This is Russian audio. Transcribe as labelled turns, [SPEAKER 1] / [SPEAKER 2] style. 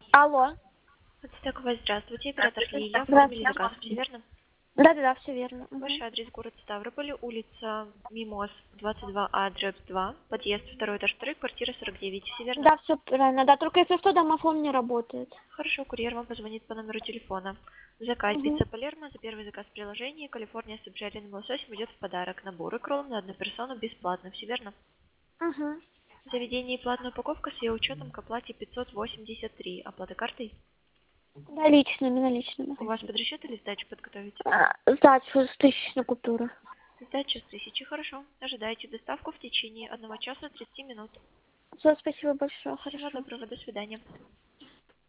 [SPEAKER 1] Алло.
[SPEAKER 2] Подстаковая, здравствуйте, оператор Лилия. Оформили
[SPEAKER 1] Здравствуйте.
[SPEAKER 2] заказ, все верно?
[SPEAKER 1] Да-да-да, все верно.
[SPEAKER 2] Ваш
[SPEAKER 1] Мгм.
[SPEAKER 2] адрес город Ставрополь, улица Мимоз, 22А, дробь 2, подъезд, второй этаж, второй, квартира 49, все верно?
[SPEAKER 1] Да, все правильно. Да, только если что, домофон не работает.
[SPEAKER 2] Хорошо, курьер вам позвонит по номеру телефона. Заказ
[SPEAKER 1] Мгм.
[SPEAKER 2] пицца Палермо за первый заказ в приложении. Калифорния с обжаренным лососем идет в подарок. Набор икролл на одну персону бесплатно, все верно?
[SPEAKER 1] Угу.
[SPEAKER 2] В заведении платная упаковка с ее учетом к оплате 583. Оплата картой?
[SPEAKER 1] Наличными.
[SPEAKER 2] У вас под расчет или сдачу подготовить?
[SPEAKER 1] Сдачу с тысячной купюры.
[SPEAKER 2] Сдача с 1000, хорошо. Ожидайте доставку в течение 1 часа 30 минут.
[SPEAKER 1] Все, спасибо большое,
[SPEAKER 2] Всего
[SPEAKER 1] хорошо.
[SPEAKER 2] доброго, до свидания.